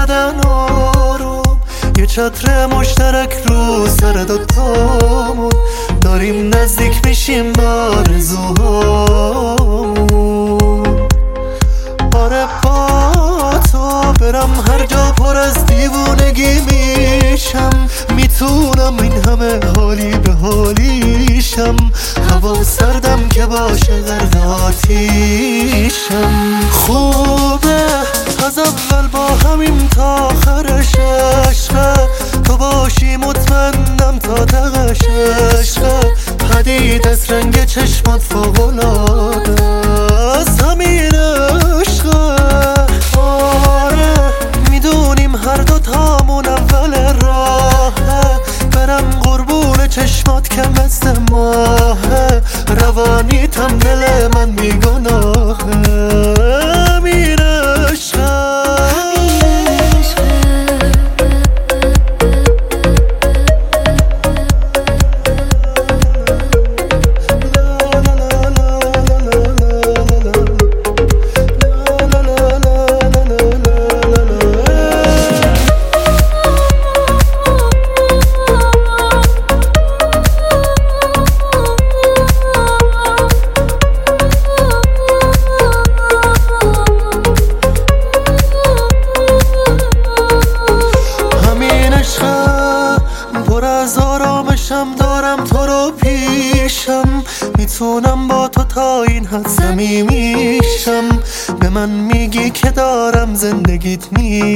زدن آروم، یه چتر مشترک رو سر دوتامون، داریم نزدیک میشیم به آرزوهامون. آره با تو برم هر جا پر از دیوونگی میشم، میتونم این همه حالی به حالیشم، هوا سردم که باشه غرق آتیشم. خوبه از اول با همیم تا آخرش عشقه، تو باشی مطمئنم تا تهش عشقه، پدید از رنگ چشمات فوق‌العاده از همین عشقه. آره میدونیم هر دو تامون اول راهه، برم قربون چشمات که مثل ماهه، روانیتم دل من بیگناهه، امیر عشقه. پر از آرامشم دارم تو رو پیشم، میتونم با تو تا این حد صمیمیشم، به من میگی که دارم زندگیت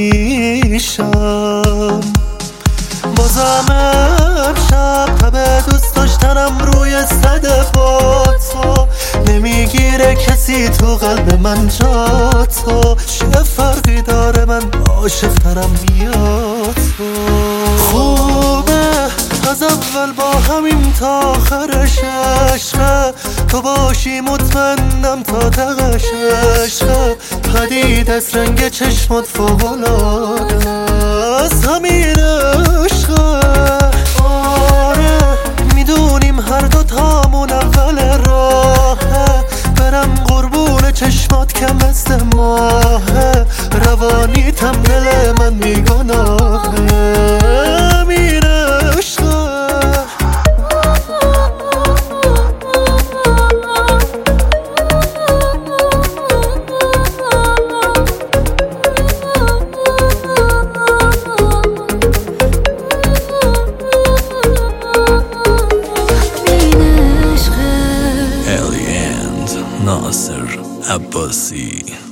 میشم. بازم امشب تب دوست داشتنم روی صد با تو، نمیگیره کسی تو قلب من جا تو، چه فرقی داره من عاشق‌ترم یا تو. خوبه از اول با همیم تا آخرش عشقه، تو باشی مطمئنم تا تهش عشقه، پدید از رنگ چشمات فوق‌العاده از همین عشقه. آره میدونیم هر دو تامون اول راهه، برم قربون چشمات که مثل ماهه، روانیتم دل من بیگناهه، امیر عشقه. Nasser Abbasi.